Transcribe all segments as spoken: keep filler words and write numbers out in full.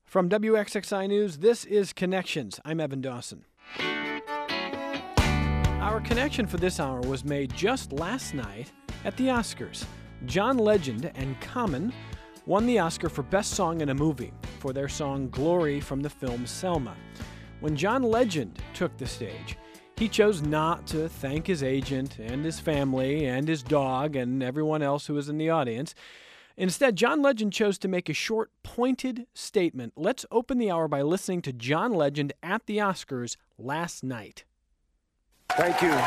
From W X X I News, this is Connections. I'm Evan Dawson. Our connection for this hour was made just last night at the Oscars. John Legend and Common won the Oscar for Best Song in a Movie for their song Glory from the film Selma. When John Legend took the stage, he chose not to thank his agent and his family and his dog and everyone else who was in the audience. Instead, John Legend chose to make a short, pointed statement. Let's open the hour by listening to John Legend at the Oscars last night. Thank you.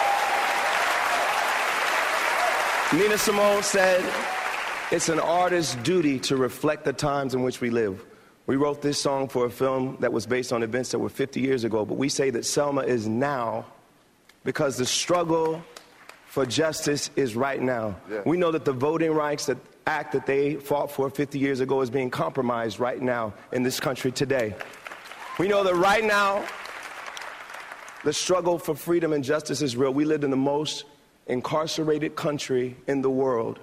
Nina Simone said, "It's an artist's duty to reflect the times in which we live." We wrote this song for a film that was based on events that were fifty years ago, but we say that Selma is now because the struggle for justice is right now. Yeah. We know that the Voting Rights that Act that they fought for fifty years ago is being compromised right now in this country today. We know that right now, the struggle for freedom and justice is real. We live in the most incarcerated country in the world.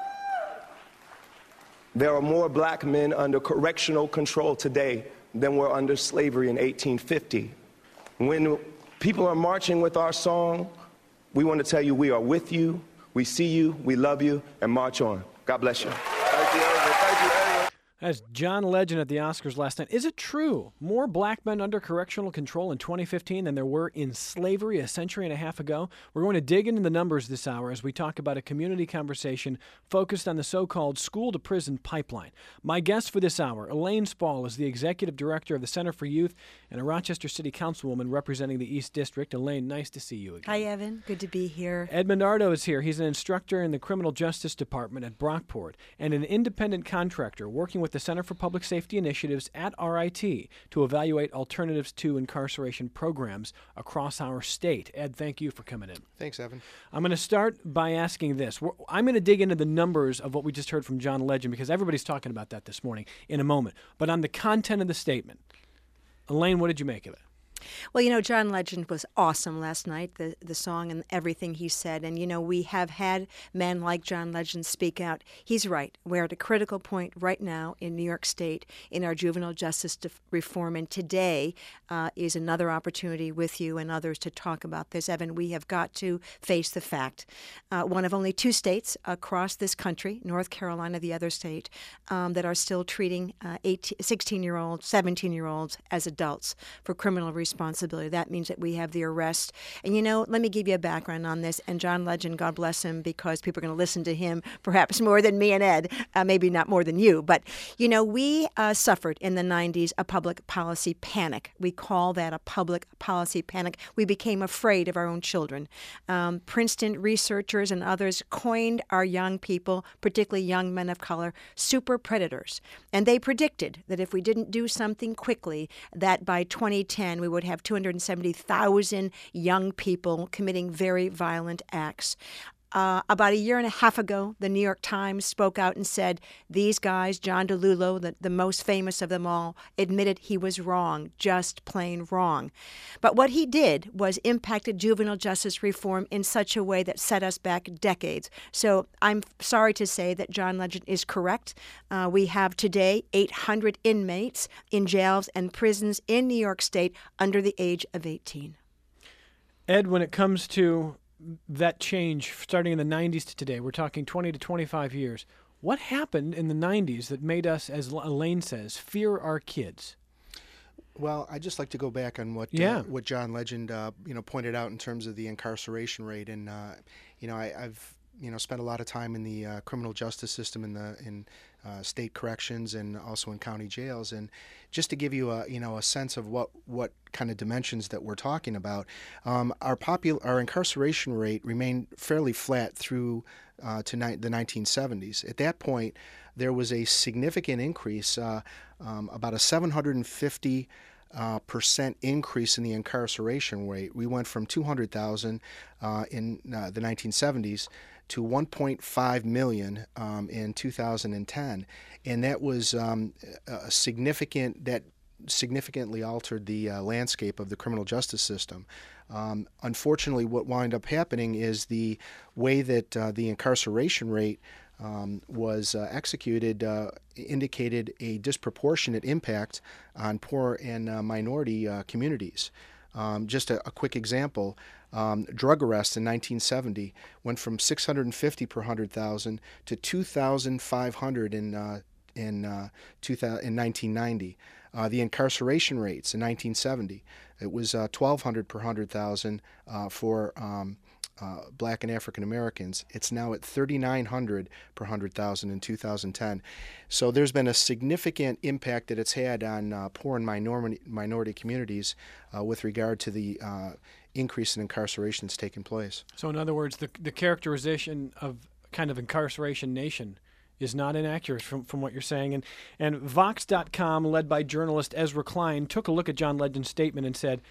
There are more black men under correctional control today than were under slavery in eighteen fifty. When people are marching with our song, we want to tell you we are with you, we see you, we love you, and march on. God bless you. Thank you, Evan. Thank you, Evan. As John Legend at the Oscars last night. Is it true more black men under correctional control in twenty fifteen than there were in slavery a century and a half ago? We're going to dig into the numbers this hour as we talk about a community conversation focused on the so-called school-to-prison pipeline. My guest for this hour, Elaine Spall, is the executive director of the Center for Youth and a Rochester City Councilwoman representing the East District. Elaine, nice to see you again. Hi, Evan. Good to be here. Edmund Ardo is here. He's an instructor in the Criminal Justice Department at Brockport and an independent contractor working with the Center for Public Safety Initiatives at R I T to evaluate alternatives to incarceration programs across our state. Ed, thank you for coming in. Thanks, Evan. I'm going to start by asking this. We're, I'm going to dig into the numbers of what we just heard from John Legend because everybody's talking about that this morning in a moment. But on the content of the statement, Elaine, what did you make of it? Well, you know, John Legend was awesome last night, the, the song and everything he said. And, you know, we have had men like John Legend speak out. He's right. We're at a critical point right now in New York State in our juvenile justice def- reform. And today uh, is another opportunity with you and others to talk about this. Evan, we have got to face the fact. Uh, one of only two states across this country, North Carolina, the other state, um, that are still treating uh, sixteen-year-olds, seventeen-year-olds as adults for criminal responsibility. responsibility. That means that we have the arrest. And, you know, let me give you a background on this. And John Legend, God bless him, because people are going to listen to him perhaps more than me and Ed, uh, maybe not more than you. But, you know, we uh, suffered in the nineties a public policy panic. We call that a public policy panic. We became afraid of our own children. Um, Princeton researchers and others coined our young people, particularly young men of color, super predators. And they predicted that if we didn't do something quickly, that by twenty ten we would have two hundred seventy thousand young people committing very violent acts. Uh, about a year and a half ago, the New York Times spoke out and said these guys, John DeLulo, the, the most famous of them all, admitted he was wrong, just plain wrong. But what he did was impacted juvenile justice reform in such a way that set us back decades. So I'm sorry to say that John Legend is correct. Uh, we have today eight hundred inmates in jails and prisons in New York State under the age of eighteen. Ed, when it comes to that change starting in the nineties to today, we're talking twenty to twenty-five years. What happened in the nineties that made us, as Elaine says, fear our kids? Well, I'd just like to go back on what yeah. uh, what John Legend uh, you know pointed out in terms of the incarceration rate, and uh, you know I, I've you know spent a lot of time in the uh, criminal justice system in the in uh, state corrections and also in county jails, and just to give you a you know a sense of what what kind of dimensions that we're talking about, um, our popul- our incarceration rate remained fairly flat through uh, to ni- the nineteen seventies. At that point, there was a significant increase, uh, um, about a seven hundred fifty uh, percent increase in the incarceration rate. We went from two hundred thousand uh, in uh, the nineteen seventies to one point five million um, in two thousand ten, and that was um, a significant that significantly altered the uh, landscape of the criminal justice system. Um, unfortunately, what wound up happening is the way that uh, the incarceration rate um, was uh, executed uh, indicated a disproportionate impact on poor and uh, minority uh, communities. Um, just a, a quick example, um, drug arrests in nineteen seventy went from six hundred fifty per one hundred thousand to two thousand five hundred in, uh, in, uh, two thousand, in nineteen ninety. Uh, the incarceration rates in nineteen seventy, it was uh, twelve hundred per one hundred thousand uh, for um, uh, Black and African Americans. It's now at thirty-nine hundred per one hundred thousand in two thousand ten. So there's been a significant impact that it's had on uh, poor and minority, minority communities uh, with regard to the uh, increase in incarceration that's taken place. So in other words, the, the characterization of kind of incarceration nation is not inaccurate from, from what you're saying. And, and Vox dot com, led by journalist Ezra Klein, took a look at John Legend's statement and said,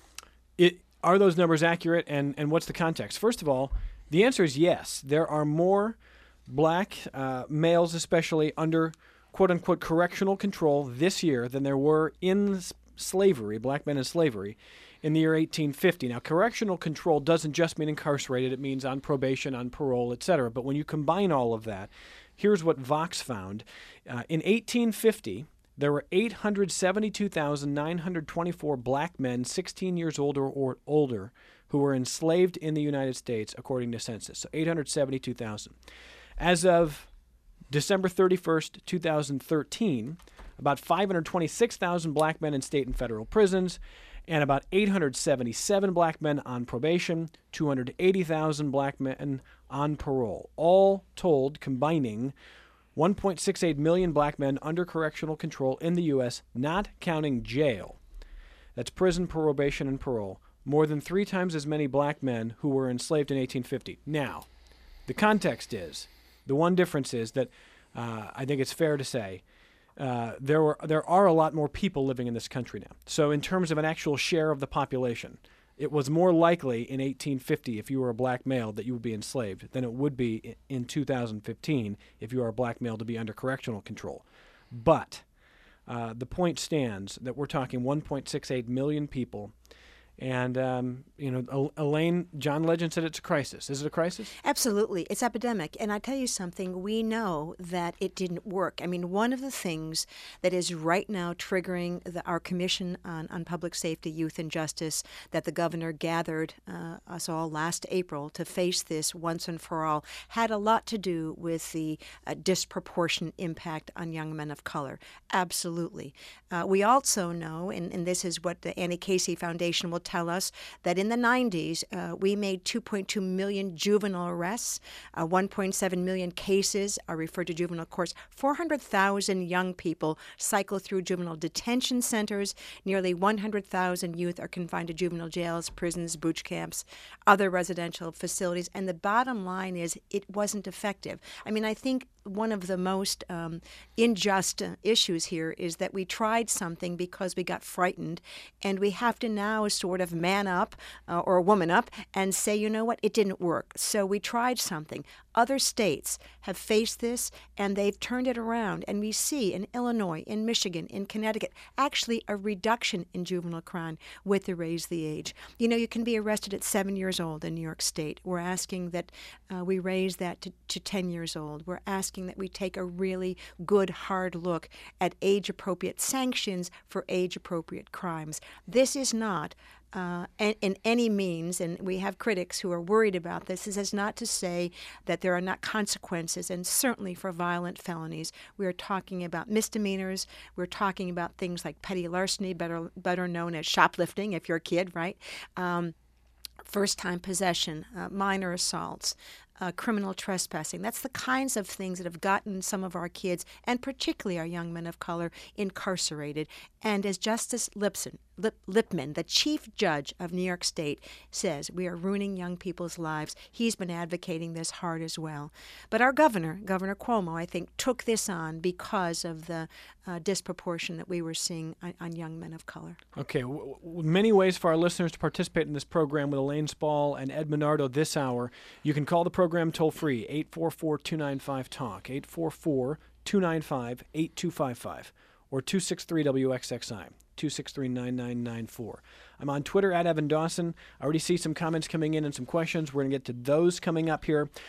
it, are those numbers accurate, and, and what's the context? First of all, the answer is yes. There are more black uh, males especially under quote-unquote correctional control this year than there were in s- slavery, black men in slavery, in the year eighteen fifty. Now, correctional control doesn't just mean incarcerated. It means on probation, on parole, et cetera. But when you combine all of that, here's what Vox found. Uh, in eighteen fifty, there were eight hundred seventy-two thousand nine hundred twenty-four black men sixteen years older or older who were enslaved in the United States, according to census. So eight hundred seventy-two thousand. As of December thirty-first, two thousand thirteen, about five hundred twenty-six thousand black men in state and federal prisons, and about eight hundred seventy-seven black men on probation, two hundred eighty thousand black men on parole. All told, combining one point six eight million black men under correctional control in the U S, not counting jail. That's prison, probation, and parole. More than three times as many black men who were enslaved in eighteen fifty. Now, the context is, the one difference is that uh, I think it's fair to say Uh, there were there are a lot more people living in this country now. So in terms of an actual share of the population, it was more likely in eighteen fifty, if you were a black male, that you would be enslaved than it would be in two thousand fifteen if you are a black male to be under correctional control. But uh, the point stands that we're talking one point six eight million people. And, um, you know, Elaine, John Legend said it's a crisis. Is it a crisis? Absolutely. It's epidemic. And I tell you something, we know that it didn't work. I mean, one of the things that is right now triggering the, our Commission on, on Public Safety, Youth, and Justice that the governor gathered uh, us all last April to face this once and for all had a lot to do with the uh, disproportionate impact on young men of color. Absolutely. Uh, we also know, and, and this is what the Annie Casey Foundation will tell us, that in the nineties, uh, we made two point two million juvenile arrests, uh, one point seven million cases are referred to juvenile courts, four hundred thousand young people cycle through juvenile detention centers, nearly one hundred thousand youth are confined to juvenile jails, prisons, boot camps, other residential facilities, and the bottom line is it wasn't effective. I mean, I think one of the most um, unjust uh, issues here is that we tried something because we got frightened, and we have to now sort of man up uh, or woman up and say, you know what, it didn't work. So we tried something. Other states have faced this, and they've turned it around. And we see in Illinois, in Michigan, in Connecticut, actually a reduction in juvenile crime with the raise the age. You know, you can be arrested at seven years old in New York State. We're asking that uh, we raise that to, to ten years old. We're asking that we take a really good, hard look at age-appropriate sanctions for age-appropriate crimes. This is not Uh, in, in any means, and we have critics who are worried about this, this is not to say that there are not consequences, and certainly for violent felonies. We are talking about misdemeanors. We're talking about things like petty larceny, better, better known as shoplifting, if you're a kid, right? Um, first-time possession, uh, minor assaults, uh, criminal trespassing. That's the kinds of things that have gotten some of our kids, and particularly our young men of color, incarcerated. And as Justice Lipson, Lip, Lipman, the chief judge of New York State, says, we are ruining young people's lives. He's been advocating this hard as well. But our governor, Governor Cuomo, I think, took this on because of the uh, disproportion that we were seeing on, on young men of color. Okay, w- w- many ways for our listeners to participate in this program with Elaine Spall and Ed Minardo this hour. You can call the program toll-free, eight four four, two nine five, talk, eight four four, two nine five, eight two five five, or two six three W X X I, two six three, nine nine nine four. I'm on Twitter, at Evan Dawson. I already see some comments coming in and some questions. We're going to get to those coming up here.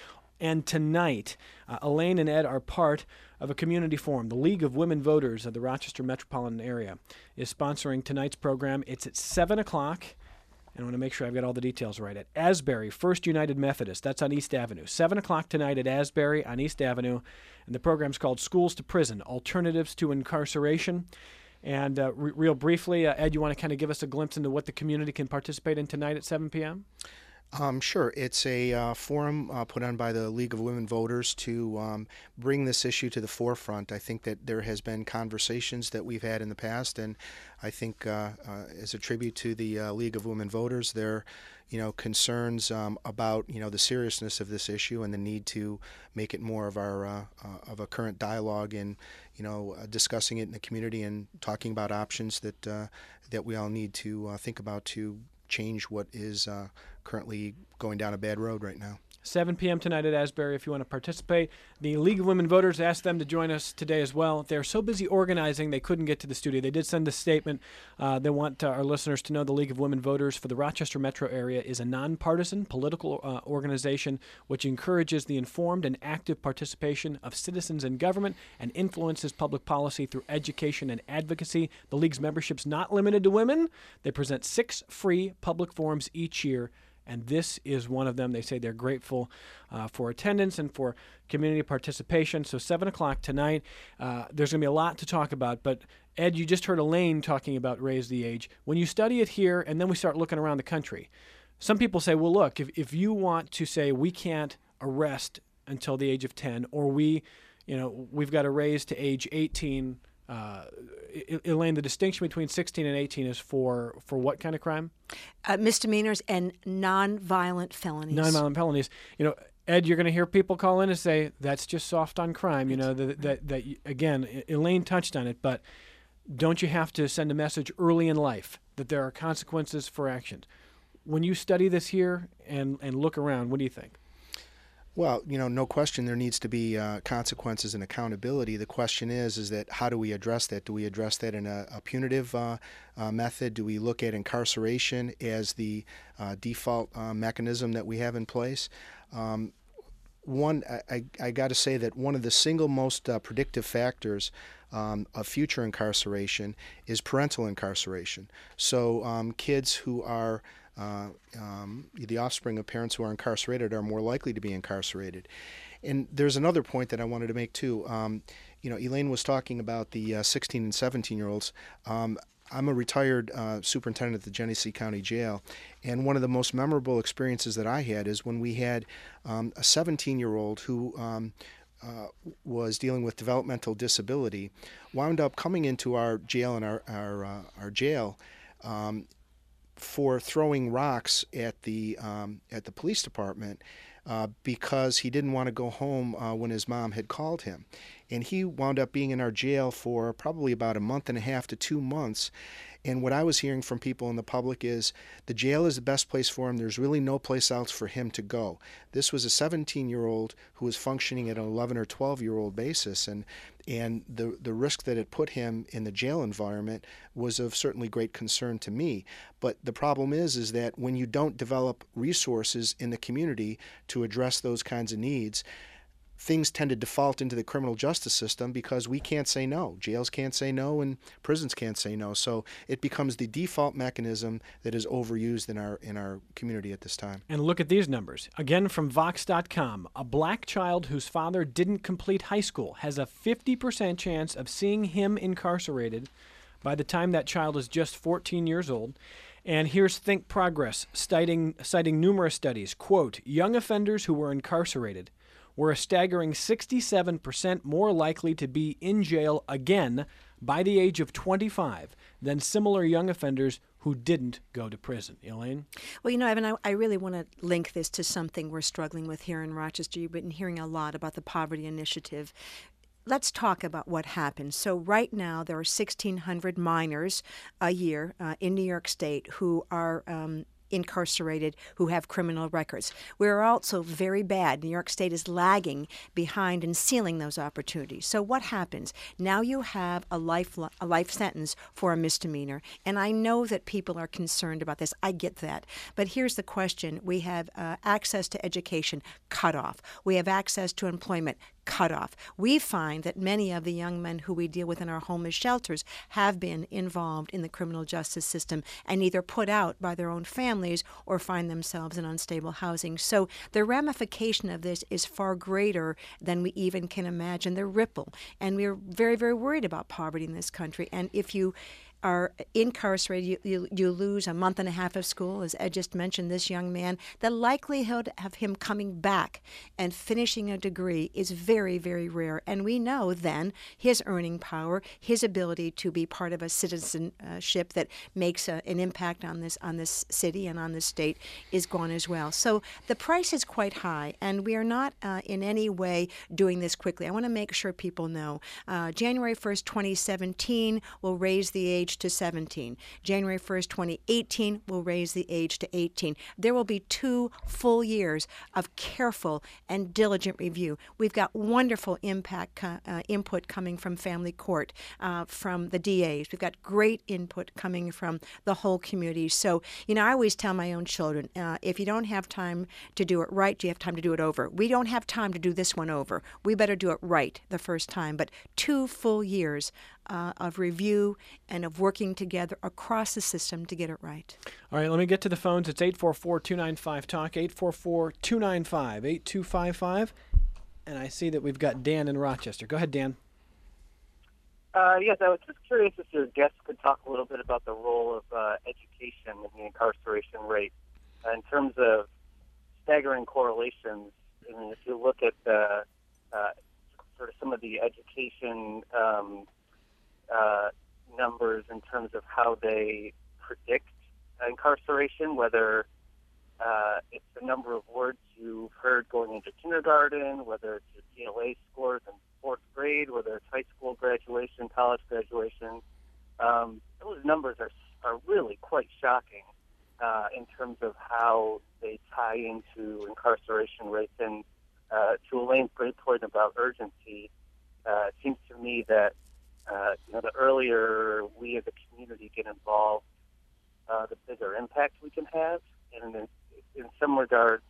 And tonight, uh, Elaine and Ed are part of a community forum. The League of Women Voters of the Rochester metropolitan area is sponsoring tonight's program. It's at seven o'clock. And I want to make sure I've got all the details right. At Asbury First United Methodist. That's on East Avenue. seven o'clock tonight at Asbury on East Avenue. And the program's called Schools to Prison, Alternatives to Incarceration. And uh, re- real briefly, uh, Ed, you want to kind of give us a glimpse into what the community can participate in tonight at seven p.m.? Um, sure. It's a uh, forum uh, put on by the League of Women Voters to um, bring this issue to the forefront. I think that there has been conversations that we've had in the past, and I think uh, uh, as a tribute to the uh, League of Women Voters, their you know concerns um, about you know the seriousness of this issue and the need to make it more of our uh, uh, of a current dialogue and you know uh, discussing it in the community and talking about options that uh, that we all need to uh, think about to change what is uh, currently going down a bad road right now. seven p.m. tonight at Asbury if you want to participate. The League of Women Voters asked them to join us today as well. They're so busy organizing they couldn't get to the studio. They did send a statement. Uh, they want uh, our listeners to know the League of Women Voters for the Rochester metro area is a nonpartisan political uh, organization which encourages the informed and active participation of citizens in government and influences public policy through education and advocacy. The League's membership's not limited to women. They present six free public forums each year, and this is one of them. They say they're grateful uh, for attendance and for community participation. So seven o'clock tonight, uh, there's going to be a lot to talk about. But, Ed, you just heard Elaine talking about Raise the Age. When you study it here and then we start looking around the country, some people say, well, look, if, if you want to say we can't arrest until the age of ten or we, you know, we've got to raise to age eighteen, Uh, Elaine, the distinction between sixteen and eighteen is for, for what kind of crime? Uh, misdemeanors and non-violent felonies. Non-violent felonies. You know, Ed, you're going to hear people call in and say, that's just soft on crime. You know, that, that, that again, Elaine touched on it, but don't you have to send a message early in life that there are consequences for actions? When you study this here and, and look around, what do you think? Well, you know, no question there needs to be uh, consequences and accountability. The question is, is that how do we address that? Do we address that in a, a punitive uh, uh, method? Do we look at incarceration as the uh, default uh, mechanism that we have in place? Um, one, I, I, I got to say that one of the single most uh, predictive factors um, of future incarceration is parental incarceration. So um, kids who are Uh, um, the offspring of parents who are incarcerated are more likely to be incarcerated. And there's another point that I wanted to make too. Um, you know, Elaine was talking about the uh, sixteen and seventeen year olds. Um, I'm a retired uh, superintendent at the Genesee County Jail, and one of the most memorable experiences that I had is when we had um, a seventeen year old who um, uh, was dealing with developmental disability, wound up coming into our jail and our our, uh, our jail. Um, for throwing rocks at the um, at the police department uh, because he didn't want to go home uh, when his mom had called him. And he wound up being in our jail for probably about a month and a half to two months. And what I was hearing from people in the public is the jail is the best place for him. There's really no place else for him to go. This was a seventeen-year-old who was functioning at an eleven or twelve-year-old basis, and and the the risk that it put him in the jail environment was of certainly great concern to me. But the problem is, is that when you don't develop resources in the community to address those kinds of needs, things tend to default into the criminal justice system because we can't say no. Jails can't say no and prisons can't say no. So it becomes the default mechanism that is overused in our in our community at this time. And look at these numbers. Again from Vox dot com. A black child whose father didn't complete high school has a fifty percent chance of seeing him incarcerated by the time that child is just fourteen years old. And here's Think Progress, citing, citing numerous studies. Quote, young offenders who were incarcerated were a staggering sixty-seven percent more likely to be in jail again by the age of twenty-five than similar young offenders who didn't go to prison. Elaine? Well, you know, Evan, I, I really want to link this to something we're struggling with here in Rochester. You've been hearing a lot about the Poverty Initiative. Let's talk about what happens. So right now there are sixteen hundred minors a year uh, in New York State who are um, incarcerated who have criminal records. We're also very bad. New York State is lagging behind in sealing those opportunities. So what happens? Now you have a life a life sentence for a misdemeanor, and I know that people are concerned about this. I get that. But here's the question. We have uh, access to education cut off. We have access to employment cut off. We find that many of the young men who we deal with in our homeless shelters have been involved in the criminal justice system and either put out by their own families or find themselves in unstable housing. So the ramification of this is far greater than we even can imagine, the ripple. And we're very, very worried about poverty in this country. And if you are incarcerated, you, you, you lose a month and a half of school, as Ed just mentioned, this young man, the likelihood of him coming back and finishing a degree is very, very rare. And we know then his earning power, his ability to be part of a citizenship that makes a, an impact on this on this city and on this state is gone as well. So the price is quite high, and we are not uh, in any way doing this quickly. I want to make sure people know. Uh, January first, twenty seventeen, will raise the age to seventeen. January first, twenty eighteen will raise the age to eighteen. There will be two full years of careful and diligent review. We've got wonderful impact uh, input coming from family court, uh, from the D As. We've got great input coming from the whole community. So, you know, I always tell my own children, uh, if you don't have time to do it right, do you have time to do it over? We don't have time to do this one over. We better do it right the first time. But two full years Uh, of review and of working together across the system to get it right. All right, let me get to the phones. It's eight four four, two nine five, talk, eight four four, two nine five, eight two five five. And I see that we've got Dan in Rochester. Go ahead, Dan. Uh, yes, I was just curious if your guests could talk a little bit about the role of uh, education in the incarceration rate uh, in terms of staggering correlations. I mean, if you look at the, uh, sort of some of the education um, Uh, numbers in terms of how they predict incarceration, whether uh, it's the number of words you've heard going into kindergarten, whether it's your D L A scores in fourth grade, whether it's high school graduation, college graduation. Um, those numbers are are really quite shocking uh, in terms of how they tie into incarceration rates. And uh, to Elaine's great point about urgency, uh, it seems to me that Uh, you know, the earlier we as a community get involved, uh, the bigger impact we can have. And in, in some regards,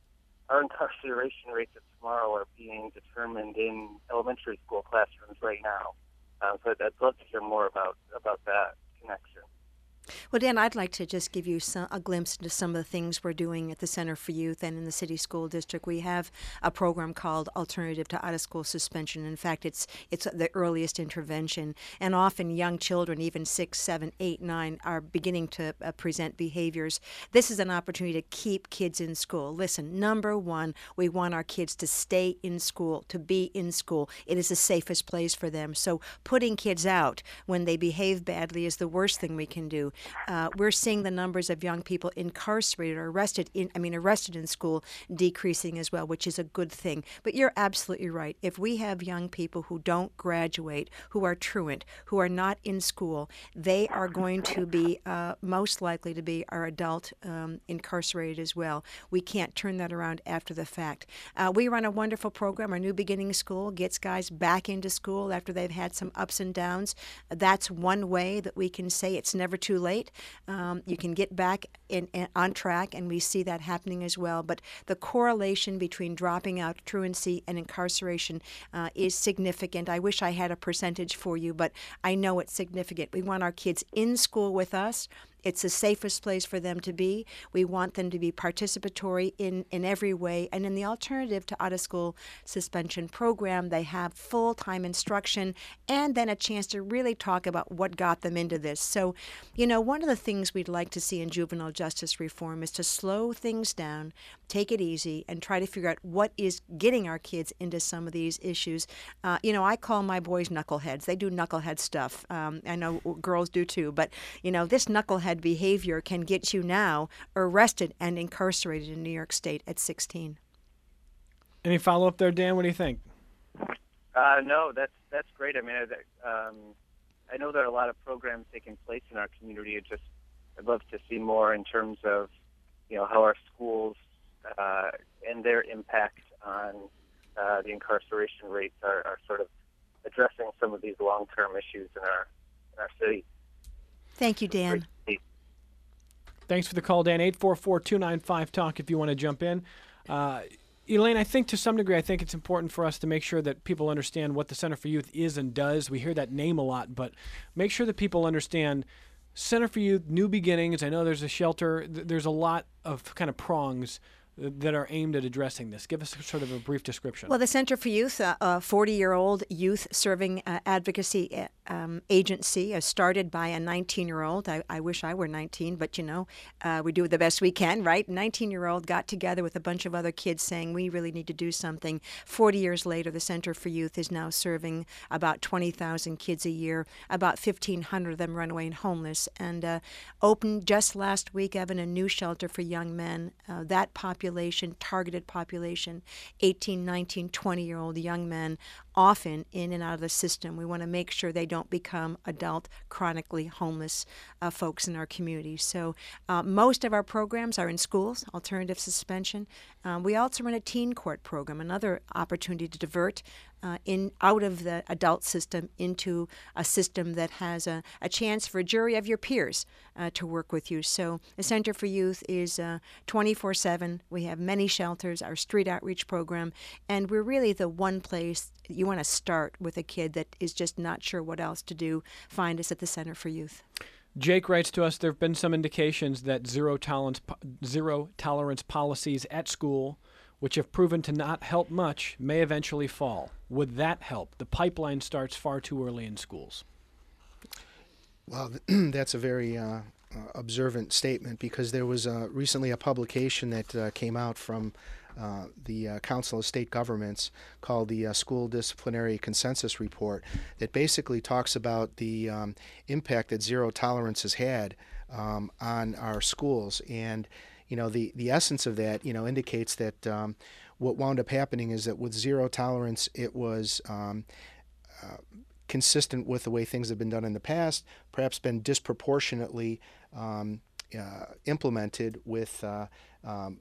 our incarceration rates of tomorrow are being determined in elementary school classrooms right now. Uh, so I'd love to hear more about, about that connection. Well, Dan, I'd like to just give you some, a glimpse into some of the things we're doing at the Center for Youth and in the City School District. We have a program called Alternative to Out-of-School Suspension. In fact, it's it's the earliest intervention, and often young children, even six, seven, eight, nine, are beginning to uh, present behaviors. This is an opportunity to keep kids in school. Listen, number one, we want our kids to stay in school, to be in school. It is the safest place for them. So putting kids out when they behave badly is the worst thing we can do. Uh, we're seeing the numbers of young people incarcerated or arrested in, I mean, arrested in school decreasing as well, which is a good thing. But you're absolutely right. If we have young people who don't graduate, who are truant, who are not in school, they are going to be uh, most likely to be our adult um, incarcerated as well. We can't turn that around after the fact. Uh, we run a wonderful program. Our New Beginning School gets guys back into school after they've had some ups and downs. That's one way that we can say it's never too late. Um, you can get back in, in, on track, and we see that happening as well. But the correlation between dropping out, truancy, and incarceration uh, is significant. I wish I had a percentage for you, but I know it's significant. We want our kids in school with us. It's the safest place for them to be. We want them to be participatory in, in every way. And in the Alternative to Out-of-School Suspension program, they have full-time instruction and then a chance to really talk about what got them into this. So, you know, one of the things we'd like to see in juvenile justice reform is to slow things down, take it easy, and try to figure out what is getting our kids into some of these issues. Uh, you know, I call my boys knuckleheads. They do knucklehead stuff. Um, I know girls do too. But, you know, this knucklehead behavior can get you now arrested and incarcerated in New York State at sixteen. Any follow-up there, Dan? What do you think? Uh, no, that's that's great. I mean, I, um, I know there are a lot of programs taking place in our community. It just, I'd love to see more in terms of you know, how our schools uh, and their impact on uh, the incarceration rates are, are sort of addressing some of these long-term issues in our in our city. Thank you, Dan. Thanks for the call, Dan. eight four four, two nine five, talk if you want to jump in. Uh, Elaine, I think to some degree, I think it's important for us to make sure that people understand what the Center for Youth is and does. We hear that name a lot, but make sure that people understand Center for Youth, New Beginnings. I know there's a shelter. There's a lot of kind of prongs that are aimed at addressing this. Give us sort of a brief description. Well, the Center for Youth, uh, a forty-year-old youth serving uh, advocacy um, agency, uh, started by a nineteen-year-old. I, I wish I were nineteen, but, you know, uh, we do the best we can, right? nineteen-year-old got together with a bunch of other kids saying, we really need to do something. forty years later, the Center for Youth is now serving about twenty thousand kids a year. About fifteen hundred of them run away and homeless. And uh, opened just last week, Evan, a new shelter for young men. Uh, that population Population, targeted population, eighteen, nineteen, twenty-year-old young men, often in and out of the system. We want to make sure they don't become adult, chronically homeless uh, folks in our community. So uh, most of our programs are in schools, alternative suspension. Um, we also run a teen court program, another opportunity to divert Uh, in out of the adult system into a system that has a, a chance for a jury of your peers uh, to work with you. So the Center for Youth is uh, twenty-four seven. We have many shelters, our street outreach program, and we're really the one place you want to start with a kid that is just not sure what else to do. Find us at the Center for Youth. Jake writes to us, there have been some indications that zero tolerance, zero tolerance policies at school, which have proven to not help much, may eventually fall. Would that help? The pipeline starts far too early in schools. Well, that's a very uh, uh, observant statement, because there was uh, recently a publication that uh, came out from uh, the uh, Council of State Governments called the uh, School Disciplinary Consensus Report that basically talks about the um, impact that zero tolerance has had um, on our schools. And you know, the, the essence of that, you know, indicates that um, what wound up happening is that with zero tolerance, it was um, uh, consistent with the way things have been done in the past, perhaps been disproportionately um, uh, implemented with uh, um,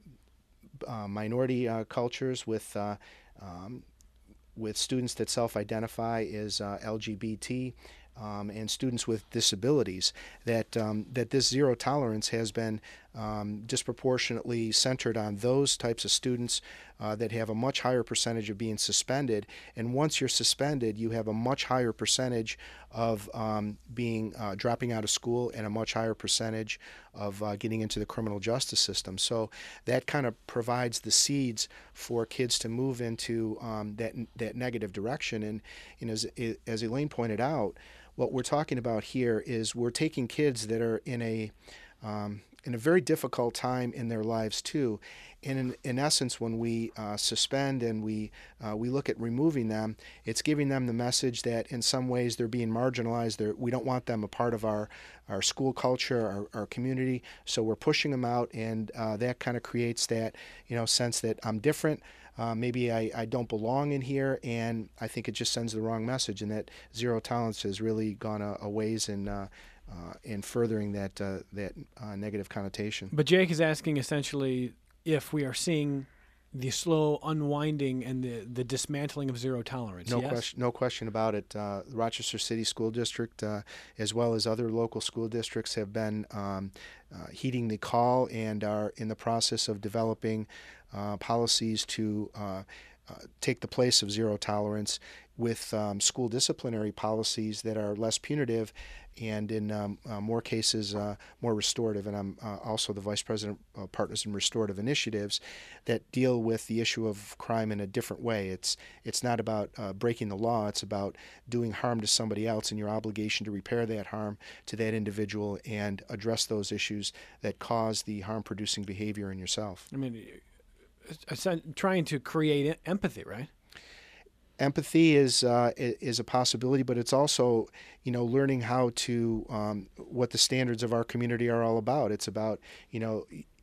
uh, minority uh, cultures, with uh, um, with students that self-identify as uh, L G B T. Um, and students with disabilities, that um, that this zero tolerance has been um, disproportionately centered on those types of students uh, that have a much higher percentage of being suspended. And once you're suspended, you have a much higher percentage of um, being uh, dropping out of school, and a much higher percentage of uh, getting into the criminal justice system. So that kind of provides the seeds for kids to move into um, that that negative direction. And you know, as, as Elaine pointed out, what we're talking about here is we're taking kids that are in a um, in a very difficult time in their lives too. And in, in essence, when we uh, suspend and we uh, we look at removing them, it's giving them the message that in some ways they're being marginalized. They're, we don't want them a part of our, our school culture, our, our community. So we're pushing them out, and uh, that kind of creates that, you know, sense that I'm different. Uh, maybe I, I don't belong in here, and I think it just sends the wrong message, and that zero tolerance has really gone a, a ways in uh, uh, in furthering that uh, that uh, negative connotation. But Jake is asking essentially if we are seeing the slow unwinding and the, the dismantling of zero tolerance. No yes? question, no question about it. Uh, the Rochester City School District, uh, as well as other local school districts, have been um, uh, heeding the call and are in the process of developing uh, policies to uh, uh, take the place of zero tolerance, with um, school disciplinary policies that are less punitive and in um, uh, more cases uh, more restorative. And I'm uh, also the Vice President of Partners in Restorative Initiatives that deal with the issue of crime in a different way. It's it's not about uh, breaking the law. It's about doing harm to somebody else and your obligation to repair that harm to that individual and address those issues that cause the harm-producing behavior in yourself. I mean, it's trying to create empathy, right? Empathy is uh, is a possibility, but it's also, you know, learning how to um, what the standards of our community are all about. It's about, you know,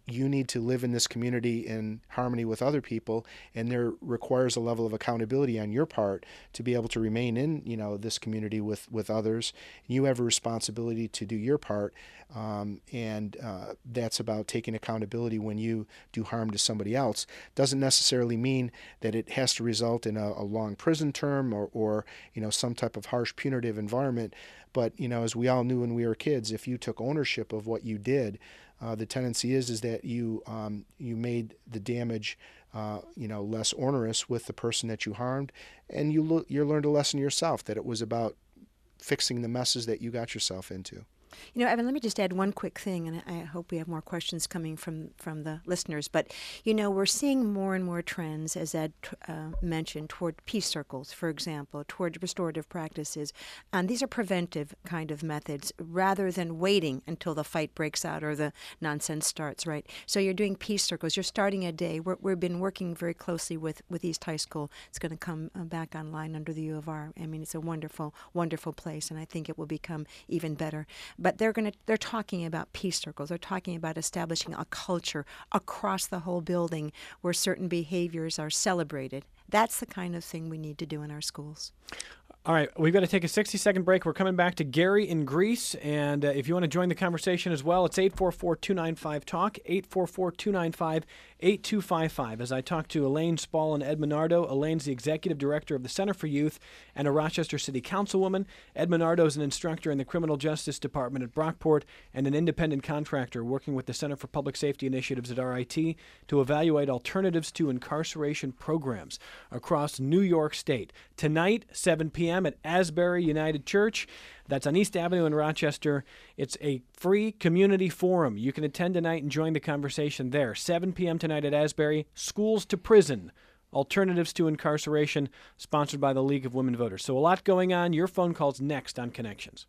you need to live in this community in harmony with other people, and there requires a level of accountability on your part to be able to remain in, you know, this community with, with others. You have a responsibility to do your part, um, and uh, that's about taking accountability when you do harm to somebody else. Doesn't necessarily mean that it has to result in a, a long prison term or, or, you know, some type of harsh punitive environment. But, you know, as we all knew when we were kids, if you took ownership of what you did, uh, the tendency is is that you um, you made the damage, uh, you know, less onerous with the person that you harmed, and you lo- you learned a lesson yourself that it was about fixing the messes that you got yourself into. You know, Evan, let me just add one quick thing, and I hope we have more questions coming from, from the listeners. But, you know, we're seeing more and more trends, as Ed uh, mentioned, toward peace circles, for example, toward restorative practices. And these are preventive kind of methods rather than waiting until the fight breaks out or the nonsense starts, right? So you're doing peace circles. You're starting a day. We're, we've been working very closely with, with East High School. It's going to come uh, back online under the U of R. I mean, it's a wonderful, wonderful place, and I think it will become even better. But they're going to they're talking about peace circles. They're talking about establishing a culture across the whole building where certain behaviors are celebrated. That's the kind of thing we need to do in our schools. All right, we've got to take a sixty-second break. We're coming back to Gary in Greece, and uh, if you want to join the conversation as well, it's eight four four, two nine five, talk, eight four four, two nine five, eight two five five. As I talk to Elaine Spall and Ed Minardo, Elaine's the executive director of the Center for Youth and a Rochester City Councilwoman. Ed Minardo is an instructor in the Criminal Justice Department at Brockport and an independent contractor working with the Center for Public Safety Initiatives at R I T to evaluate alternatives to incarceration programs across New York State. Tonight, seven p.m. at Asbury United Church. That's on East Avenue in Rochester. It's a free community forum. You can attend tonight and join the conversation there. seven p.m. tonight at Asbury. Schools to Prison, Alternatives to Incarceration, sponsored by the League of Women Voters. So a lot going on. Your phone call's next on Connections.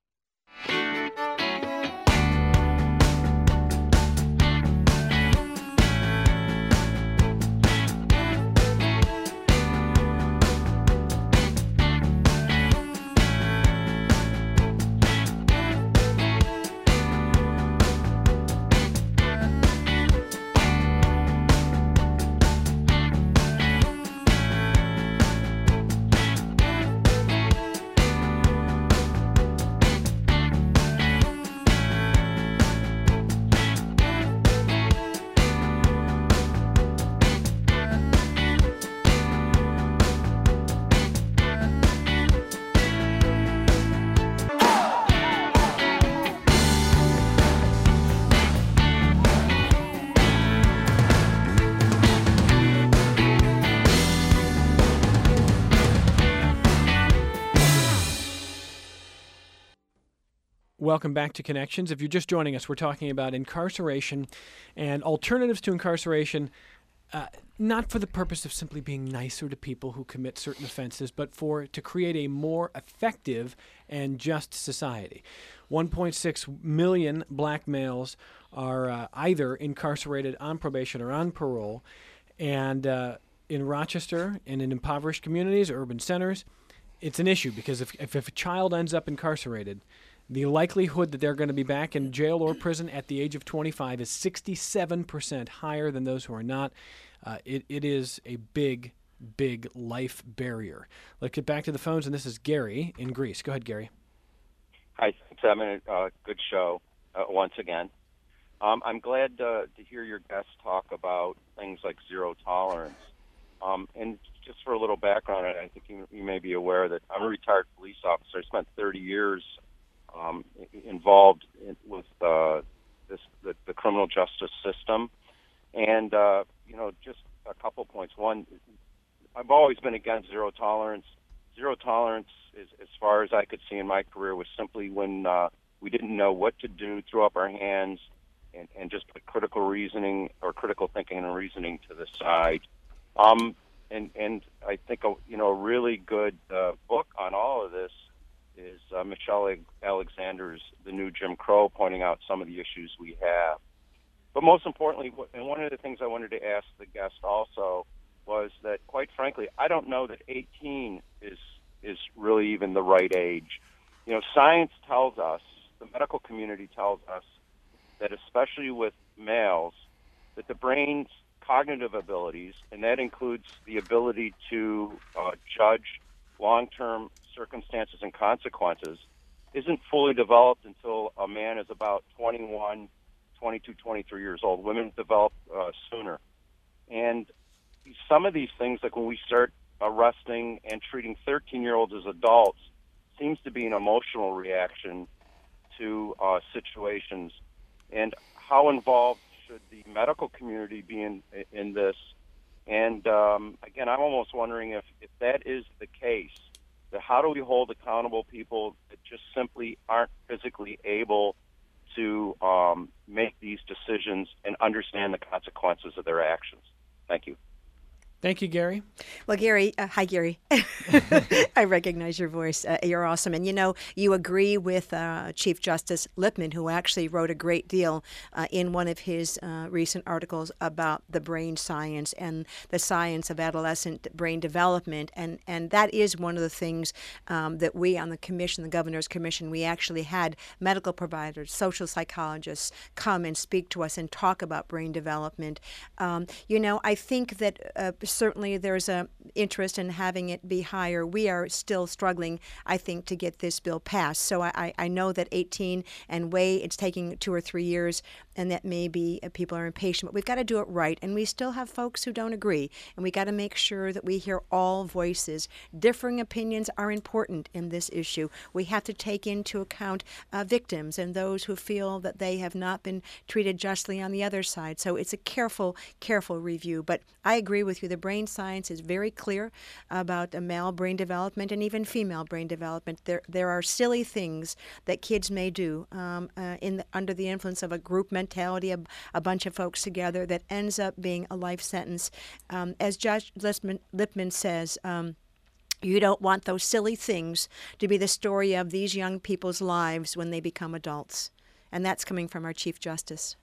Welcome back to Connections. If you're just joining us, we're talking about incarceration and alternatives to incarceration, uh, not for the purpose of simply being nicer to people who commit certain offenses, but for to create a more effective and just society. one point six million black males are uh, either incarcerated on probation or on parole, and uh, in Rochester and in impoverished communities, urban centers, it's an issue because if, if, if a child ends up incarcerated, the likelihood that they're going to be back in jail or prison at the age of twenty-five is sixty-seven percent higher than those who are not. Uh, it, it is a big, big life barrier. Let's get back to the phones, and this is Gary in Greece. Go ahead, Gary. Hi, thanks. I'm in a uh, good show uh, once again. Um, I'm glad uh, to hear your guests talk about things like zero tolerance. Um, and just for a little background, I think you, you may be aware that I'm a retired police officer. I spent thirty years Um, involved in, with uh, this the, the criminal justice system, and uh, you know, just a couple points. One, I've always been against zero tolerance. Zero tolerance, is, as far as I could see in my career, was simply when uh, we didn't know what to do, throw up our hands, and, and just put critical reasoning or critical thinking and reasoning to the side. Um, and and I think a, you know a really good uh, book on all of this is uh, Michelle Alexander's The New Jim Crow, pointing out some of the issues we have. But most importantly, and one of the things I wanted to ask the guest also was that, quite frankly, I don't know that eighteen is is really even the right age. You know, science tells us, the medical community tells us that especially with males, that the brain's cognitive abilities, and that includes the ability to uh, judge long-term circumstances and consequences, isn't fully developed until a man is about twenty-one, twenty-two, twenty-three years old. Women develop uh, sooner. And some of these things, like when we start arresting and treating thirteen-year-olds as adults, seems to be an emotional reaction to uh, situations. And how involved should the medical community be in in this? And um, again, I'm almost wondering if, if that is the case, that how do we hold accountable people that just simply aren't physically able to um, make these decisions and understand the consequences of their actions? Thank you. Thank you, Gary. Well, Gary, uh, hi, Gary. I recognize your voice. Uh, you're awesome. And, you know, you agree with uh, Chief Justice Lippman, who actually wrote a great deal uh, in one of his uh, recent articles about the brain science and the science of adolescent brain development. And, and that is one of the things um, that we on the commission, the Governor's Commission, we actually had medical providers, social psychologists come and speak to us and talk about brain development. Um, you know, I think that uh, certainly there's a interest in having it be higher. We are still struggling, I think, to get this bill passed. So I, I know that eighteen and way, it's taking two or three years, and that maybe people are impatient, but we've got to do it right. And we still have folks who don't agree, and we got to make sure that we hear all voices. Differing opinions are important in this issue. We have to take into account uh, victims and those who feel that they have not been treated justly on the other side. So it's a careful, careful review. But I agree with you. The brain science is very clear about male brain development and even female brain development. There, there are silly things that kids may do um, uh, in the, under the influence of a group mentality, a, a bunch of folks together, that ends up being a life sentence. Um, as Judge Lippman, Lippman says, um, you don't want those silly things to be the story of these young people's lives when they become adults. And that's coming from our Chief Justice.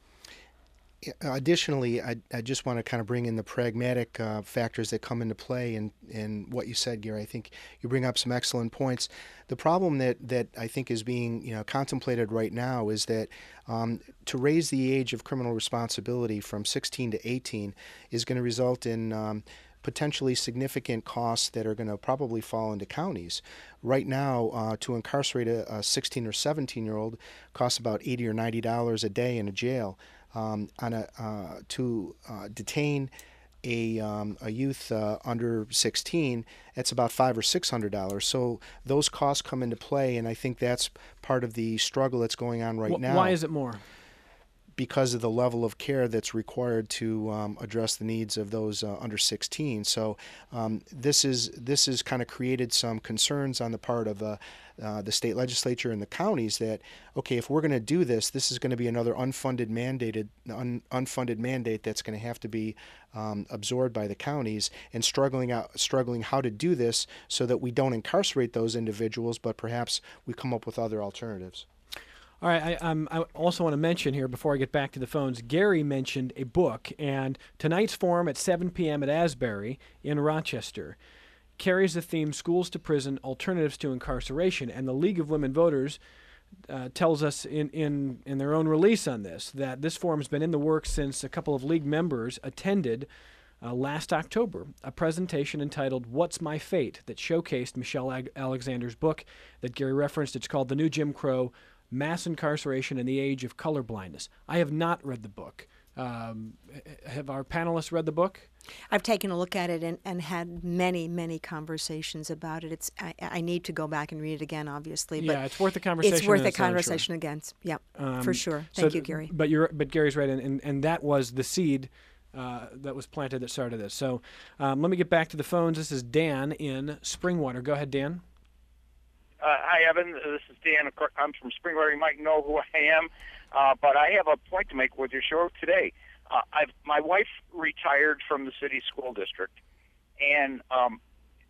Additionally, I, I just want to kind of bring in the pragmatic uh, factors that come into play in, in what you said, Gary. I think you bring up some excellent points. The problem that, that I think is being you know contemplated right now is that um, to raise the age of criminal responsibility from sixteen to eighteen is going to result in um, potentially significant costs that are going to probably fall into counties. Right now, uh, to incarcerate a, a sixteen or seventeen-year-old costs about eighty or ninety dollars a day in a jail. Um, on a uh, to uh, detain a um, a youth uh, under sixteen, it's about five or six hundred dollars. So those costs come into play, and I think that's part of the struggle that's going on right w- now. Why is it more? Because of the level of care that's required to um, address the needs of those uh, under sixteen. So um, this is this has kind of created some concerns on the part of uh, uh, the state legislature and the counties that, okay, if we're going to do this, this is going to be another unfunded mandated un, unfunded mandate that's going to have to be um, absorbed by the counties, and struggling out struggling how to do this so that we don't incarcerate those individuals, but perhaps we come up with other alternatives. All right, I, um, I also want to mention here, before I get back to the phones, Gary mentioned a book, and tonight's forum at seven p.m. at Asbury in Rochester carries the theme Schools to Prison, Alternatives to Incarceration, and the League of Women Voters uh, tells us in, in, in their own release on this that this forum has been in the works since a couple of League members attended uh, last October, a presentation entitled What's My Fate that showcased Michelle Ag- Alexander's book that Gary referenced. It's called The New Jim Crow, Mass Incarceration in the Age of Colorblindness. I have not read the book. Um, have our panelists read the book? I've taken a look at it and, and had many, many conversations about it. It's I, I need to go back and read it again, obviously. But yeah, it's worth a conversation. It's worth a its own, conversation sure. again. Yeah, um, for sure. Thank so, you, Gary. But you're, but Gary's right, and, and, and that was the seed uh, that was planted that started this. So um, let me get back to the phones. This is Dan in Springwater. Go ahead, Dan. Uh, hi, Evan. This is Dan. I'm from Springwater. You might know who I am, uh, but I have a point to make with your show today. Uh, I've, my wife retired from the city school district, and um,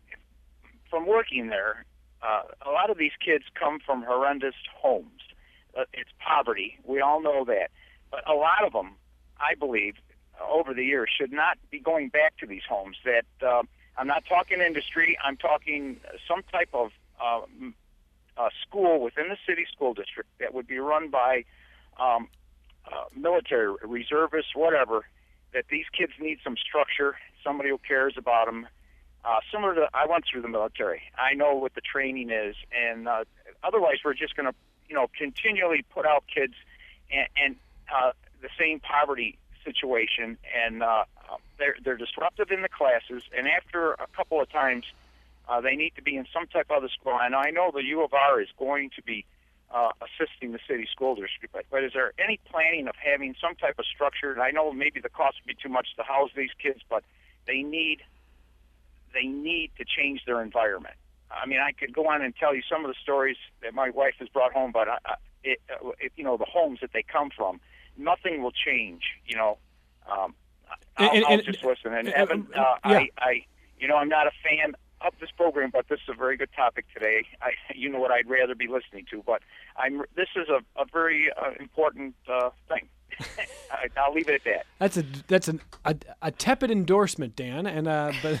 from working there, uh, a lot of these kids come from horrendous homes. Uh, it's poverty. We all know that. But a lot of them, I believe, over the years, should not be going back to these homes. That uh, I'm not talking industry. I'm talking some type of uh, uh, school within the city school district that would be run by um, uh, military reservists, whatever, that these kids need some structure, somebody who cares about them. Uh, similar to, I went through the military. I know what the training is, and uh, otherwise we're just going to, you know, continually put out kids and, and uh, the same poverty situation, and uh, they're they're disruptive in the classes. And after a couple of times, uh, they need to be in some type of other school. And I know the U of R is going to be uh, assisting the city school district, but, but is there any planning of having some type of structure? And I know maybe the cost would be too much to house these kids, but they need they need to change their environment. I mean, I could go on and tell you some of the stories that my wife has brought home, but I, it, it, you know, the homes that they come from, nothing will change. You know, um, I'll, and, I'll and, just listen. And uh, Evan, uh, yeah. I, I, you know, I'm not a fan of this program, but this is a very good topic today. I, you know what I'd rather be listening to, but I'm. This is a, a very uh, important uh, thing. I, I'll leave it at that. That's a that's an, a a tepid endorsement, Dan, and uh, but.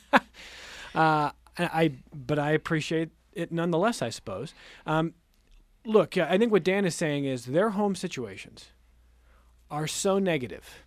uh, I but I appreciate it nonetheless, I suppose. Um, look, I think what Dan is saying is their home situations are so negative,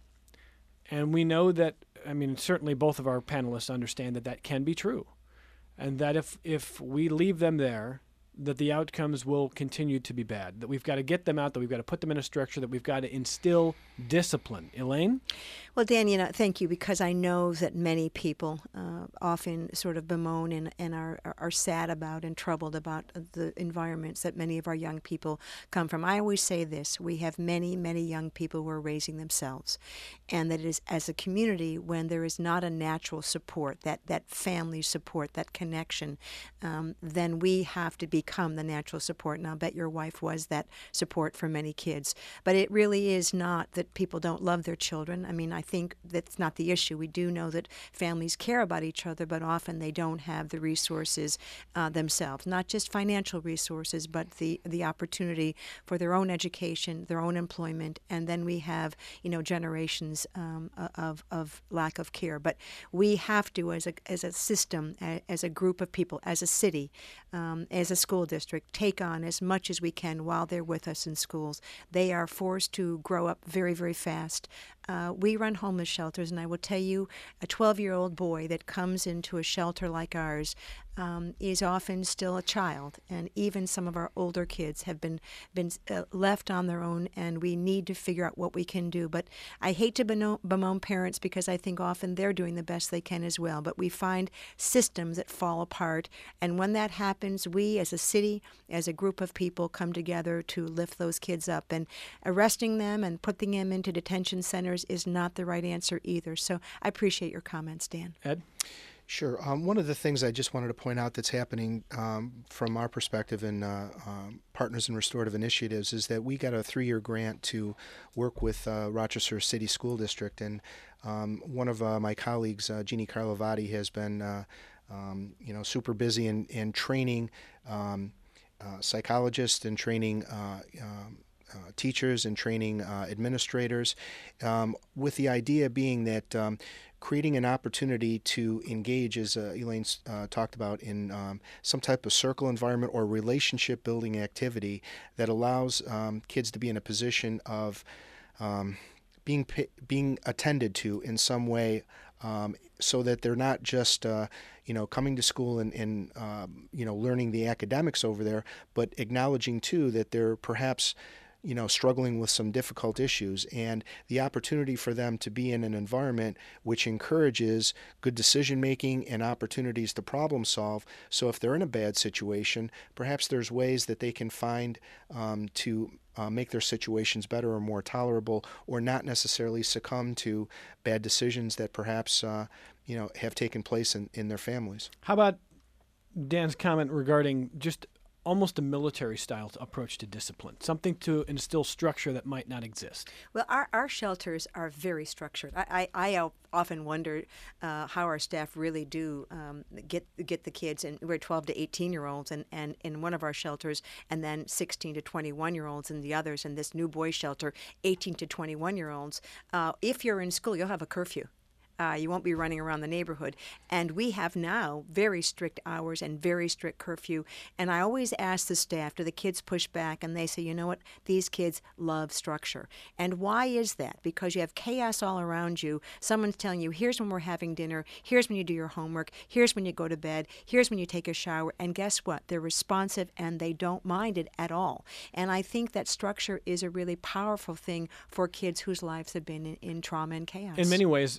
and we know that. I mean, certainly both of our panelists understand that that can be true, and that if if we leave them there, that the outcomes will continue to be bad. That we've got to get them out. That we've got to put them in a structure. That we've got to instill discipline. Elaine? Well, Dan, you know, thank you, because I know that many people uh, often sort of bemoan and, and are, are sad about and troubled about the environments that many of our young people come from. I always say this: we have many, many young people who are raising themselves, and that it is as a community, when there is not a natural support, that, that family support, that connection, um, then we have to become the natural support. And I'll bet your wife was that support for many kids. But it really is not that people don't love their children. I mean, I think that's not the issue. We do know that families care about each other, but often they don't have the resources uh, themselves, not just financial resources, but the, the opportunity for their own education, their own employment, and then we have, you know, generations um, of, of lack of care. But we have to, as a, as a system, as a group of people, as a city, um, as a school district, take on as much as we can while they're with us in schools. They are forced to grow up very, very fast. Uh, we run homeless shelters, and I will tell you, a twelve-year-old boy that comes into a shelter like ours um, is often still a child, and even some of our older kids have been been uh, left on their own, and we need to figure out what we can do. But I hate to bemoan, bemoan parents, because I think often they're doing the best they can as well. But we find systems that fall apart, and when that happens, we as a city, as a group of people, come together to lift those kids up. And arresting them and putting them into detention centers is not the right answer either. So I appreciate your comments, Dan. Ed? Sure. Um, one of the things I just wanted to point out that's happening um, from our perspective in uh, um, Partners in Restorative Initiatives is that we got a three-year grant to work with uh, Rochester City School District. And um, one of uh, my colleagues, uh, Jeannie Carlovati, has been uh, um, you know, super busy in, in training um, uh, psychologists and training uh, um, Uh, teachers and training uh, administrators, um, with the idea being that um, creating an opportunity to engage, as uh, Elaine uh, talked about, in um, some type of circle environment or relationship building activity that allows um, kids to be in a position of um, being being attended to in some way, um, so that they're not just uh, you know coming to school and, and um, you know learning the academics over there, but acknowledging too that they're perhaps you know, struggling with some difficult issues, and the opportunity for them to be in an environment which encourages good decision making and opportunities to problem solve. So if they're in a bad situation, perhaps there's ways that they can find um, to uh, make their situations better or more tolerable, or not necessarily succumb to bad decisions that perhaps uh, you know have taken place in, in their families. How about Dan's comment regarding just almost a military-style approach to discipline, something to instill structure that might not exist? Well, our, our shelters are very structured. I, I, I often wonder uh, how our staff really do um, get get the kids, and we're twelve to eighteen-year-olds and, and in one of our shelters, and then sixteen to twenty-one-year-olds in the others, and this new boys shelter, eighteen to twenty-one-year-olds. Uh, if you're in school, you'll have a curfew. Uh, you won't be running around the neighborhood. And we have now very strict hours and very strict curfew. And I always ask the staff, do the kids push back? And they say, you know what? These kids love structure. And why is that? Because you have chaos all around you. Someone's telling you, here's when we're having dinner. Here's when you do your homework. Here's when you go to bed. Here's when you take a shower. And guess what? They're responsive and they don't mind it at all. And I think that structure is a really powerful thing for kids whose lives have been in, in trauma and chaos. In many ways,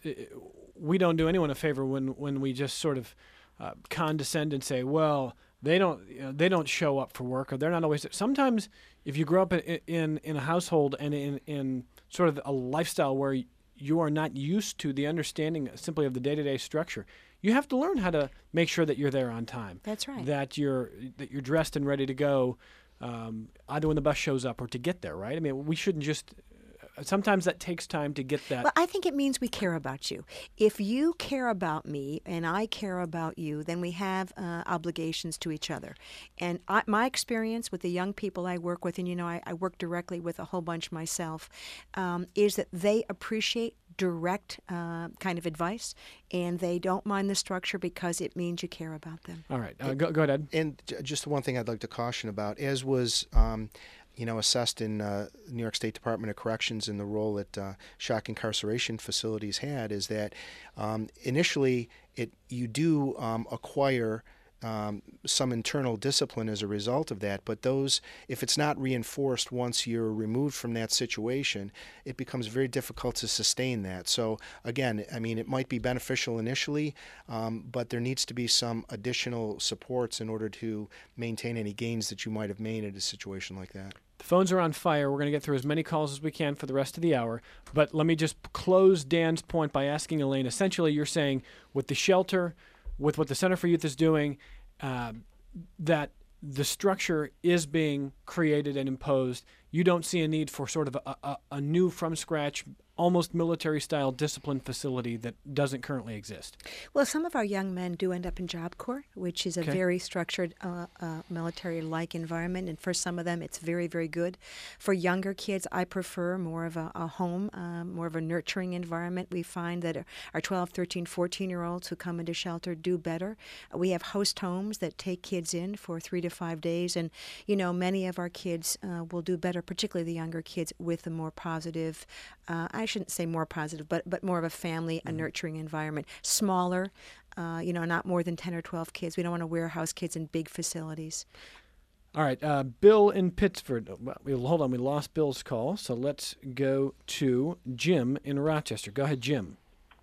we don't do anyone a favor when, when we just sort of uh, condescend and say, well, they don't you know, they don't show up for work, or they're not always there. Sometimes if you grow up in, in, in a household and in, in sort of a lifestyle where you are not used to the understanding simply of the day-to-day structure, you have to learn how to make sure that you're there on time. That's right. That you're that you're dressed and ready to go, um, either when the bus shows up or to get there, right? I mean, we shouldn't just sometimes that takes time to get that. Well, I think it means we care about you. If you care about me and I care about you, then we have uh, obligations to each other. And I, my experience with the young people I work with, and you know, I, I work directly with a whole bunch myself, um, is that they appreciate direct uh, kind of advice, and they don't mind the structure because it means you care about them. All right, uh, go, go ahead. And just one thing I'd like to caution about, as was um, you know, assessed in uh, New York State Department of Corrections in the role that uh, shock incarceration facilities had, is that um, initially it you do um, acquire Um, some internal discipline as a result of that, but those, if it's not reinforced once you're removed from that situation, it becomes very difficult to sustain that. So again, I mean, it might be beneficial initially, um, but there needs to be some additional supports in order to maintain any gains that you might have made in a situation like that. The phones are on fire. We're going to get through as many calls as we can for the rest of the hour. But let me just close Dan's point by asking Elaine, essentially you're saying with the shelter, with what the Center for Youth is doing, uh, that the structure is being created and imposed. You don't see a need for sort of a, a, a new from-scratch, almost military-style discipline facility that doesn't currently exist. Well, some of our young men do end up in Job Corps, which is a Okay. very structured uh, uh, military-like environment, and for some of them it's very, very good. For younger kids, I prefer more of a, a home, um, more of a nurturing environment. We find that our twelve, thirteen, fourteen-year-olds who come into shelter do better. We have host homes that take kids in for three to five days, and, you know, many of our kids uh, will do better, particularly the younger kids, with a more positive, uh, I shouldn't say more positive, but but more of a family, a nurturing environment. Smaller, uh, you know, not more than ten or twelve kids. We don't want to warehouse kids in big facilities. All right, uh, Bill in Pittsford. Well, we- hold on, we lost Bill's call, so let's go to Jim in Rochester. Go ahead, Jim.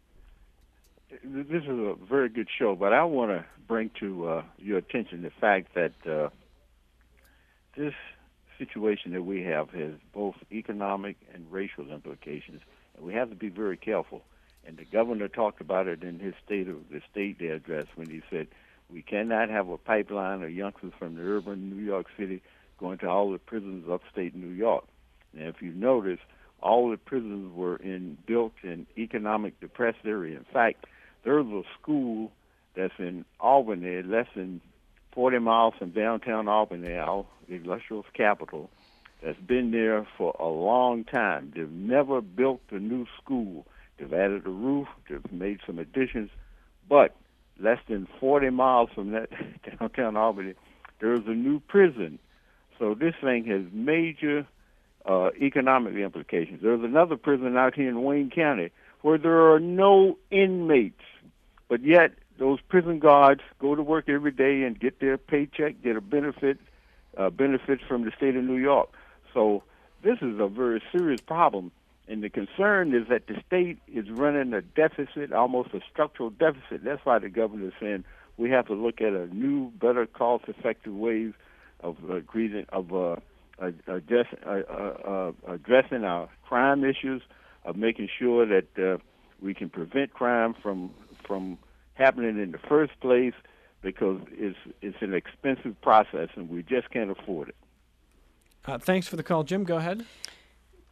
This is a very good show, but I want to bring to uh, your attention the fact that uh, this situation that we have has both economic and racial implications, and we have to be very careful. And the governor talked about it in his state of the state address when he said we cannot have a pipeline of youngsters from the urban New York City going to all the prisons upstate New York. And if you notice, all the prisons were in built in economic depressed area. In fact, there's a school that's in Albany, less than forty miles from downtown Albany, our illustrious capital, that's been there for a long time. They've never built a new school. They've added a roof, they've made some additions, but less than forty miles from that downtown Albany, there's a new prison. So this thing has major uh, economic implications. There's another prison out here in Wayne County where there are no inmates, but yet those prison guards go to work every day and get their paycheck, get a benefit, uh, benefits from the state of New York. So this is a very serious problem, and the concern is that the state is running a deficit, almost a structural deficit. That's why the governor is saying we have to look at a new, better, cost-effective ways of uh, greasing, of uh, address, uh, uh, uh, addressing our crime issues, of making sure that uh, we can prevent crime from from happening in the first place, because it's it's an expensive process and we just can't afford it. Uh, thanks for the call, Jim. Go ahead.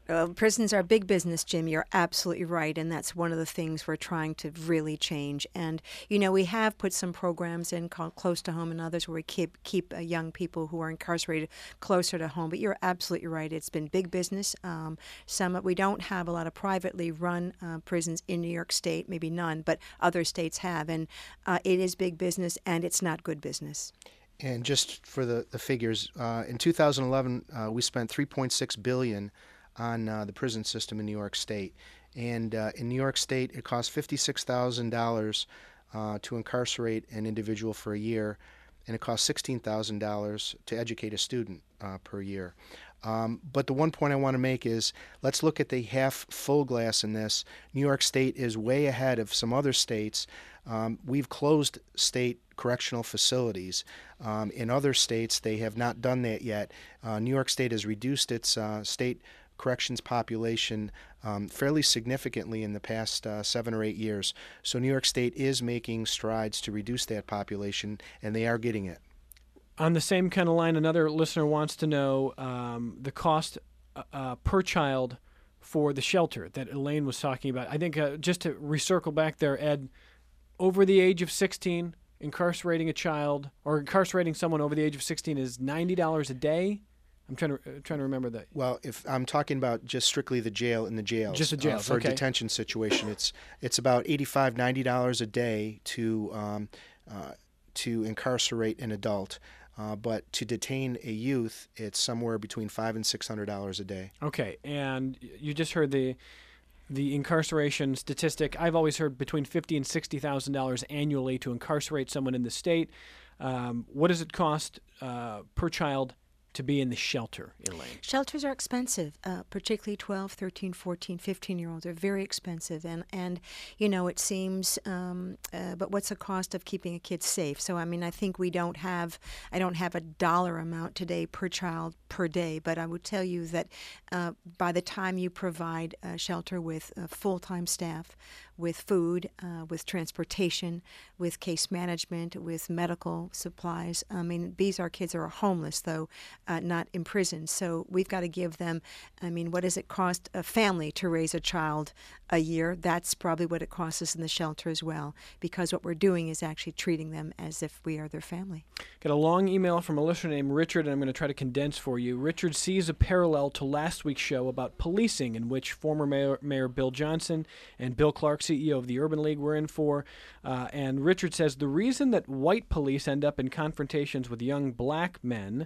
Uh, prisons are big business, Jim. You're absolutely right, and that's one of the things we're trying to really change. And you know, we have put some programs in called Close to Home and others where we keep keep uh, young people who are incarcerated closer to home. But you're absolutely right; it's been big business. Um, some we don't have a lot of privately run uh, prisons in New York State, maybe none, but other states have, and uh, it is big business, and it's not good business. And just for the the figures, uh, in two thousand eleven, uh, we spent three point six billion dollars on uh, the prison system in New York State. And uh, in New York State, it costs fifty-six thousand dollars uh, to incarcerate an individual for a year, and it costs sixteen thousand dollars to educate a student uh, per year. Um, but the one point I want to make is, let's look at the half full glass in this. New York State is way ahead of some other states. Um, we've closed state correctional facilities. Um, in other states, they have not done that yet. Uh, New York State has reduced its uh, state corrections population um, fairly significantly in the past uh, seven or eight years. So New York State is making strides to reduce that population, and they are getting it. On the same kind of line, another listener wants to know um, the cost uh, uh, per child for the shelter that Elaine was talking about. I think uh, just to recircle back there, Ed, over the age of sixteen, incarcerating a child or incarcerating someone over the age of sixteen is ninety dollars a day. I'm trying to uh, trying to remember that. Well, if I'm talking about just strictly the jail in the jails, just the jails uh, for okay. a detention situation, it's it's about eighty-five, ninety dollars a day to um, uh, to incarcerate an adult. Uh, but to detain a youth, it's somewhere between five and six hundred dollars a day. Okay, and you just heard the the incarceration statistic. I've always heard between fifty and sixty thousand dollars annually to incarcerate someone in the state. Um, what does it cost uh, per child to be in the shelter, Elaine? Shelters are expensive, uh, particularly twelve, thirteen, fourteen, fifteen-year-olds are very expensive. And, and you know, it seems, um, uh, but what's the cost of keeping a kid safe? So, I mean, I think we don't have, I don't have a dollar amount today per child per day, but I would tell you that uh, by the time you provide a shelter with uh, full-time staff, with food, uh, with transportation, with case management, with medical supplies. I mean, these are kids who are homeless, though, uh, not imprisoned. So we've got to give them, I mean, what does it cost a family to raise a child a year? That's probably what it costs us in the shelter as well, because what we're doing is actually treating them as if we are their family. Got a long email from a listener named Richard, and I'm going to try to condense for you. Richard sees a parallel to last week's show about policing, in which former Mayor, Mayor Bill Johnson and Bill Clark, C E O of the Urban League, were in for. Uh, and Richard says the reason that white police end up in confrontations with young black men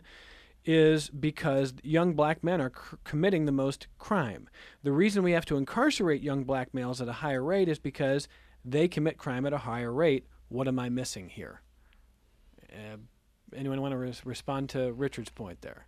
is because young black men are c- committing the most crime. The reason we have to incarcerate young black males at a higher rate is because they commit crime at a higher rate. What am I missing here? Uh, anyone want to res- respond to Richard's point there?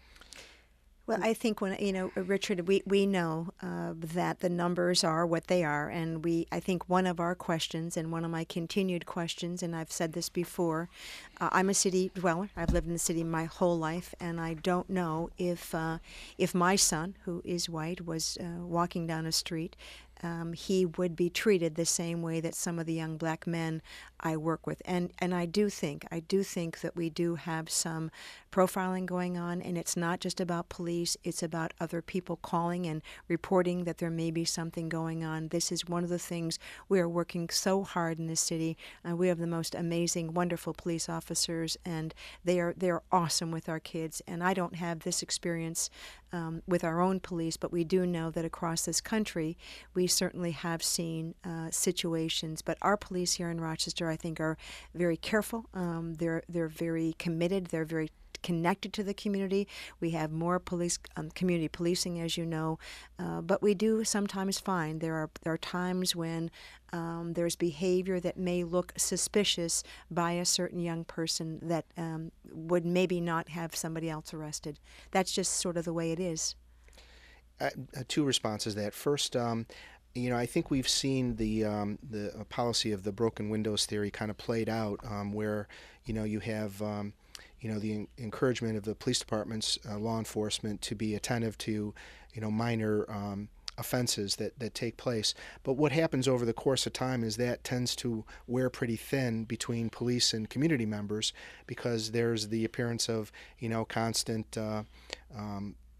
Well, I think when, you know, Richard, we, we know uh, that the numbers are what they are, and we, I think one of our questions and one of my continued questions, and I've said this before, uh, I'm a city dweller. I've lived in the city my whole life, and I don't know if uh, if my son, who is white, was uh, walking down a street, Um, he would be treated the same way that some of the young black men I work with. And and I do think, I do think that we do have some profiling going on, and it's not just about police, it's about other people calling and reporting that there may be something going on. This is one of the things we are working so hard in this city. Uh, we have the most amazing, wonderful police officers, and they are they're awesome with our kids. And I don't have this experience um, with our own police, but we do know that across this country, we certainly have seen uh, situations. But our police here in Rochester, I think, are very careful. Um, they're they're very committed. They're very connected to the community. We have more police, um, community policing, as you know, uh, but we do sometimes find there are there are times when um, there's behavior that may look suspicious by a certain young person that um, would maybe not have somebody else arrested. That's just sort of the way it is. Uh, two responses to that. First, um, you know, I think we've seen the um, the uh, policy of the broken windows theory kind of played out, um, where you know you have um, you know the en- encouragement of the police departments, uh, law enforcement, to be attentive to you know minor um, offenses that, that take place. But what happens over the course of time is that tends to wear pretty thin between police and community members, because there's the appearance of you know constant Uh, um,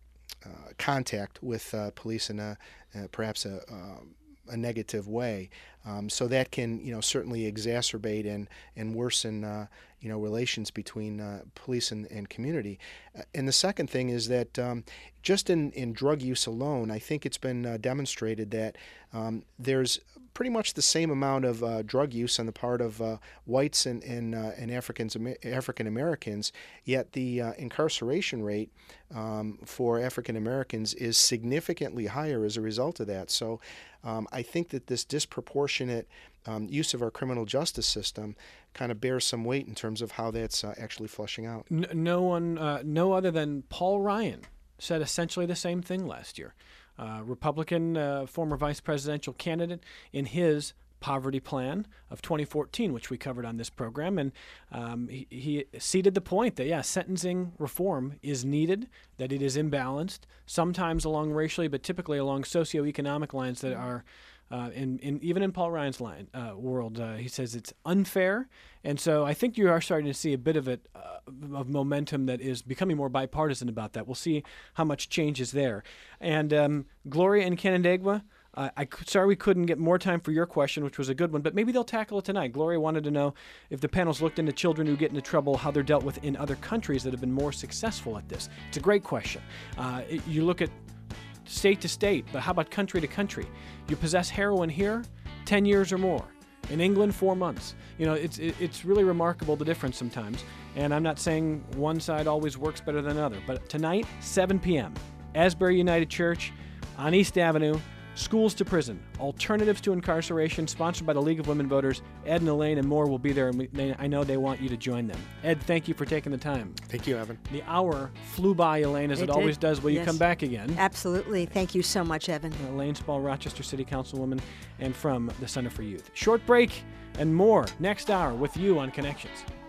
uh, contact with uh, police in a uh, perhaps a, um, a negative way. Um, so that can, you know, certainly exacerbate and and worsen, uh, you know, relations between uh, police and, and community. Uh, and the second thing is that um, just in, in drug use alone, I think it's been uh, demonstrated that um, there's pretty much the same amount of uh, drug use on the part of uh, whites and and, uh, and Africans African Americans, yet the uh, incarceration rate um, for African Americans is significantly higher as a result of that. So um, I think that this disproportionate um, use of our criminal justice system kind of bears some weight in terms of how that's uh, actually flushing out. No, no one, uh, no other than Paul Ryan said essentially the same thing last year. Uh, Republican uh, former vice presidential candidate in his poverty plan of twenty fourteen, which we covered on this program, and um, he, he ceded the point that, yeah, sentencing reform is needed, that it is imbalanced, sometimes along racially, but typically along socioeconomic lines that are, uh, in, in even in Paul Ryan's line uh, world, uh, he says it's unfair, and so I think you are starting to see a bit of it, uh, of momentum that is becoming more bipartisan about that. We'll see how much change is there. And um, Gloria and Canandaigua, Uh, I sorry we couldn't get more time for your question, which was a good one, but maybe they'll tackle it tonight. Gloria wanted to know if the panel's looked into children who get into trouble, how they're dealt with in other countries that have been more successful at this. It's a great question. Uh, it, you look at state to state, but how about country to country? You possess heroin here, ten years or more. In England, four months. You know, it's it, it's really remarkable, the difference sometimes. And I'm not saying one side always works better than another, but tonight, seven p.m., Asbury United Church on East Avenue. Schools to Prison, Alternatives to Incarceration, sponsored by the League of Women Voters. Ed and Elaine and more will be there, and we, they, I know they want you to join them. Ed, thank you for taking the time. Thank you, Evan. The hour flew by, Elaine, as it, it always did. does. Will Yes. you come back again? Absolutely. Thank you so much, Evan. Elaine Spall, Rochester City Councilwoman, and from the Center for Youth. Short break and more next hour with you on Connections.